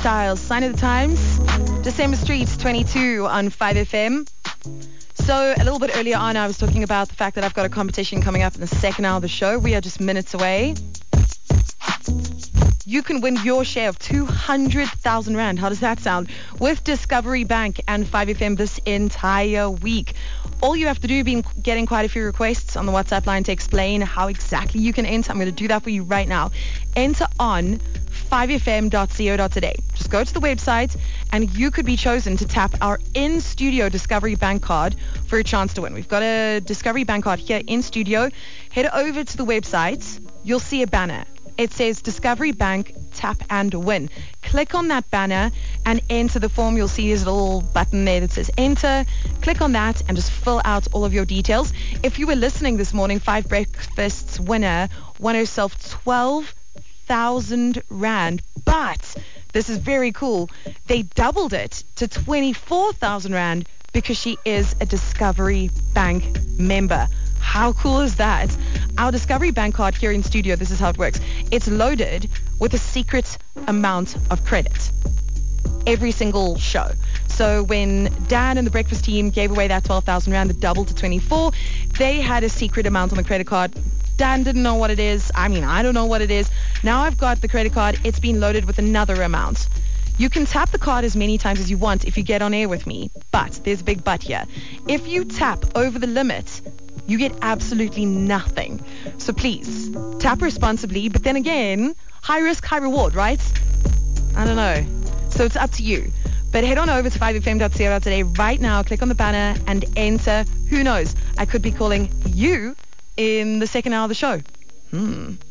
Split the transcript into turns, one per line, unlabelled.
Styles, Sign of the Times, December Streets 22 on 5FM. So a little bit earlier on, I was talking about the fact that I've got a competition coming up in the second hour of the show. We are just minutes away. You can win your share of 200,000 Rand. How does that sound? With Discovery Bank and 5FM this entire week. All you have to do, been getting quite a few requests on the WhatsApp line to explain how exactly you can enter. I'm going to do that for you right now. Enter on 5fm.co.za. Just go to the website and you could be chosen to tap our in-studio Discovery Bank card for a chance to win. We've got a Discovery Bank card here in studio. Head over to the website. You'll see a banner. It says Discovery Bank, tap and win. Click on that banner and enter the form. You'll see there's a little button there that says enter. Click on that and just fill out all of your details. If you were listening this morning, 5 Breakfasts winner won herself 12,000 Rand. But this is very cool. They doubled it to 24,000 Rand because she is a Discovery Bank member. How cool is that? Our Discovery Bank card here in studio, this is how it works. It's loaded with a secret amount of credit every single show. So when Dan and the breakfast team gave away that 12,000 Rand, that doubled to 24, they had a secret amount on the credit card. Dan didn't know what it is. I don't know what it is. Now I've got the credit card. It's been loaded with another amount. You can tap the card as many times as you want if you get on air with me. But there's a big but here. If you tap over the limit, you get absolutely nothing. So please, tap responsibly. But then again, high risk, high reward, right? I don't know. So it's up to you. But head on over to 5fm.co.za right now. Click on the banner and enter. Who knows? I could be calling you in the second hour of the show.